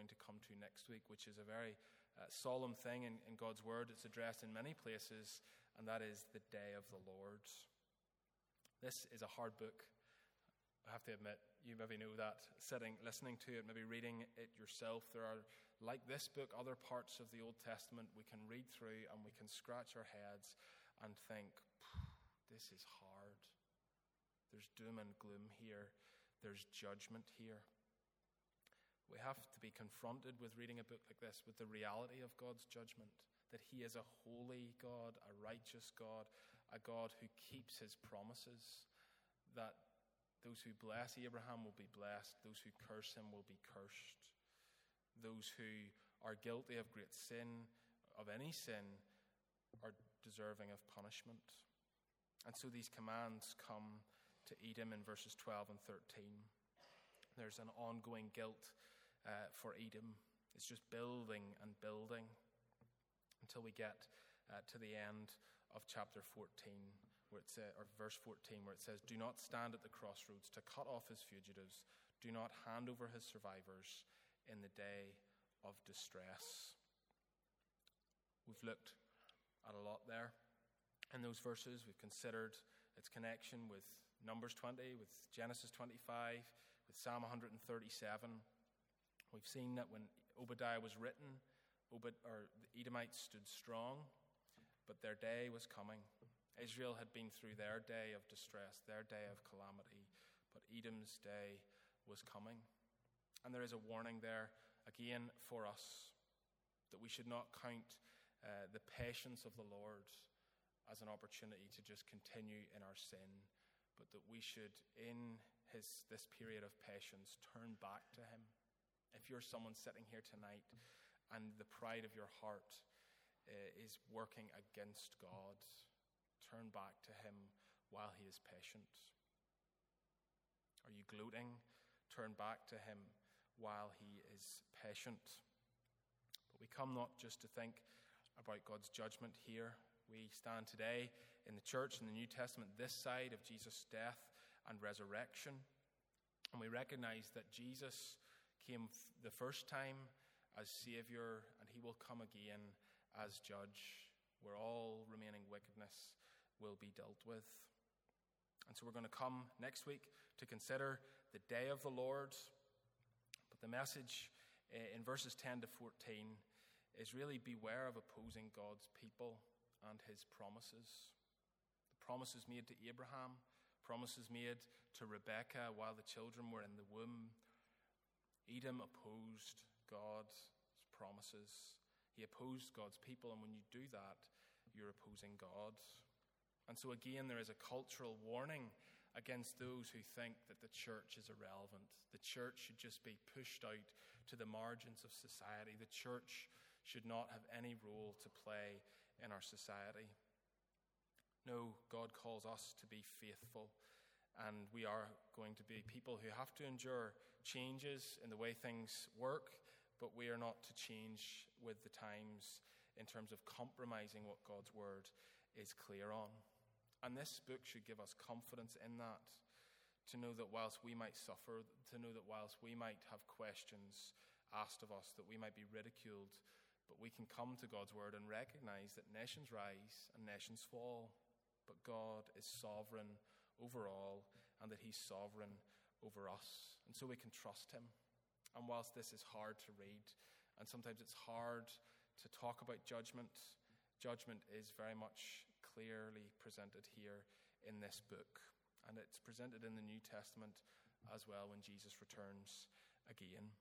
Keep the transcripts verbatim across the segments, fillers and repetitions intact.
to come to next week, which is a very uh, solemn thing in, in God's word. It's addressed in many places, and that is the day of the Lord. This is a hard book. I have to admit, you maybe know that, sitting, listening to it, maybe reading it yourself. There are, like this book, other parts of the Old Testament we can read through and we can scratch our heads and think, this is hard. There's doom and gloom here. There's judgment here. We have to be confronted with reading a book like this with the reality of God's judgment, that he is a holy God, a righteous God, a God who keeps his promises, that those who bless Abraham will be blessed, those who curse him will be cursed. Those who are guilty of great sin, of any sin, are deserving of punishment. And so these commands come to Edom in verses twelve and thirteen. There's an ongoing guilt uh, for Edom. It's just building and building until we get uh, to the end of chapter fourteen, where it says, or verse fourteen, where it says, "Do not stand at the crossroads to cut off his fugitives. Do not hand over his survivors in the day of distress." We've looked at a lot there in those verses. We've considered its connection with Numbers twenty, with Genesis twenty-five, with Psalm one thirty-seven. We've seen that when Obadiah was written, Obed, or the Edomites stood strong, but their day was coming. Israel had been through their day of distress, their day of calamity, but Edom's day was coming. And there is a warning there, again, for us, that we should not count uh, the patience of the Lord as an opportunity to just continue in our sin, but that we should, in his this period of patience, turn back to him. If you're someone sitting here tonight and the pride of your heart uh, is working against God, turn back to him while he is patient. Are you gloating? Turn back to him while he is patient. But we come not just to think about God's judgment here. We stand today in the church in the New Testament, this side of Jesus' death and resurrection. And we recognize that Jesus came the first time as Savior, and he will come again as judge, where all remaining wickedness will be dealt with. And so we're going to come next week to consider the day of the Lord. But the message in verses ten to fourteen is really beware of opposing God's people and his promises. The promises made to Abraham, promises made to Rebekah while the children were in the womb. Edom opposed God's promises. He opposed God's people, and when you do that, you're opposing God. And so again, there is a cultural warning against those who think that the church is irrelevant. The church should just be pushed out to the margins of society. The church should not have any role to play in our society. No, God calls us to be faithful, and we are going to be people who have to endure changes in the way things work, but we are not to change with the times in terms of compromising what God's word is clear on. And this book should give us confidence in that, to know that whilst we might suffer, to know that whilst we might have questions asked of us, that we might be ridiculed, but we can come to God's word and recognize that nations rise and nations fall, but God is sovereign over all, and that he's sovereign over us. And so we can trust him. And whilst this is hard to read, and sometimes it's hard to talk about judgment, judgment is very much clearly presented here in this book. And it's presented in the New Testament as well when Jesus returns again.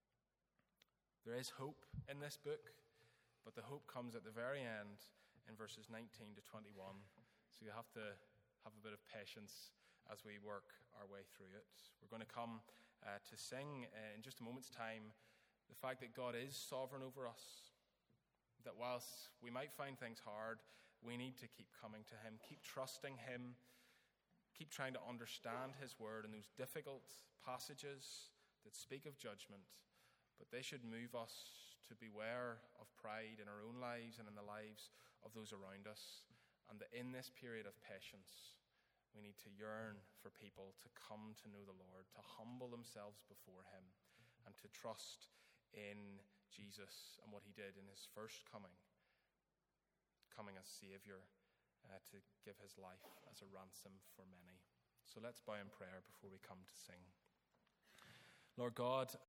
There is hope in this book, but the hope comes at the very end in verses nineteen to twenty-one. So you have to have a bit of patience as we work our way through it. We're going to come uh, to sing uh, in just a moment's time the fact that God is sovereign over us, that whilst we might find things hard, we need to keep coming to him, keep trusting him, keep trying to understand his word in those difficult passages that speak of judgment, but they should move us to beware of pride in our own lives and in the lives of those around us, and that in this period of patience, we need to yearn for people to come to know the Lord, to humble themselves before him, and to trust in Jesus and what he did in his first coming, coming as Savior uh, to give his life as a ransom for many. So let's bow in prayer before we come to sing. Lord God,